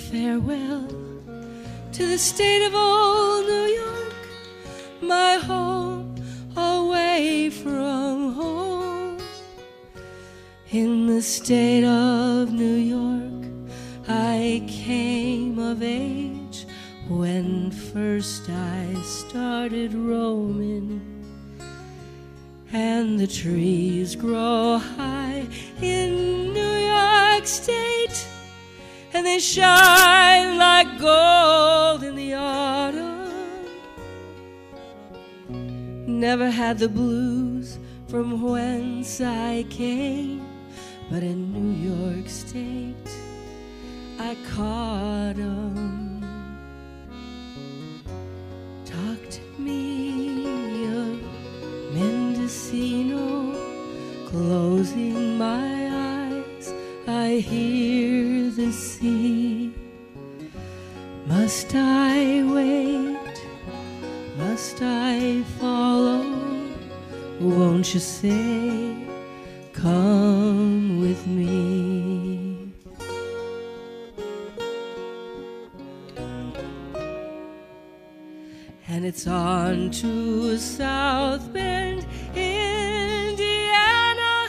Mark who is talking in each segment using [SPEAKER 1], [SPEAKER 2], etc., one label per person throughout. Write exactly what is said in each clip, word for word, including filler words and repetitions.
[SPEAKER 1] farewell to the state of old New York, my home away from home. In the state of New York I came of age when first I started roaming, and the trees grow high in New York State, and they shine like gold in the autumn. Never had the blues from whence I came, but in New York State I caught 'em. Talk to me of Mendocino, closing my eyes I hear the sea. Must I wait? Must I follow? Won't you say, come with me? And it's on to South Bend, Indiana,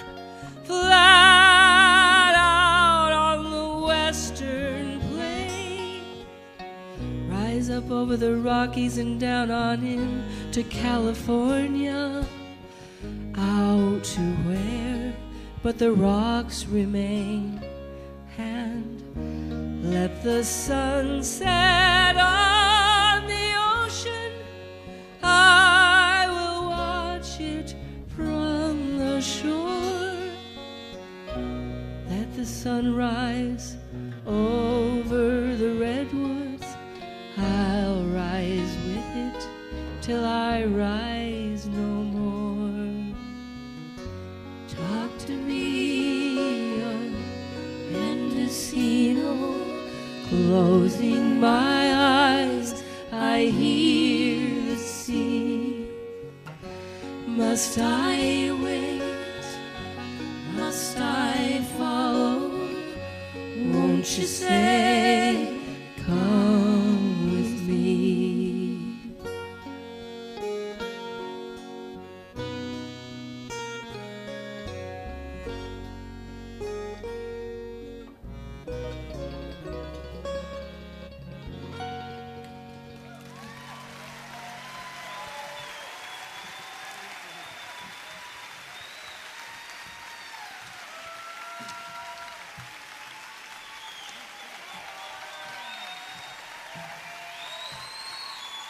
[SPEAKER 1] flat out on the western plain. Rise up over the Rockies and down on into California, out to where but the rocks remain, and let the sun set on the ocean. I will watch it from the shore. Let the sun rise over the redwoods. I'll rise with it till I rise no more. Talk to me of Mendocino, closing my eyes I hear the sea. Must I wait? Must I follow? Won't you say, come with me?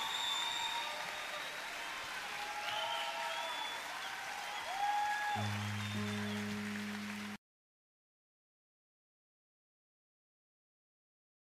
[SPEAKER 2] Mm-hmm.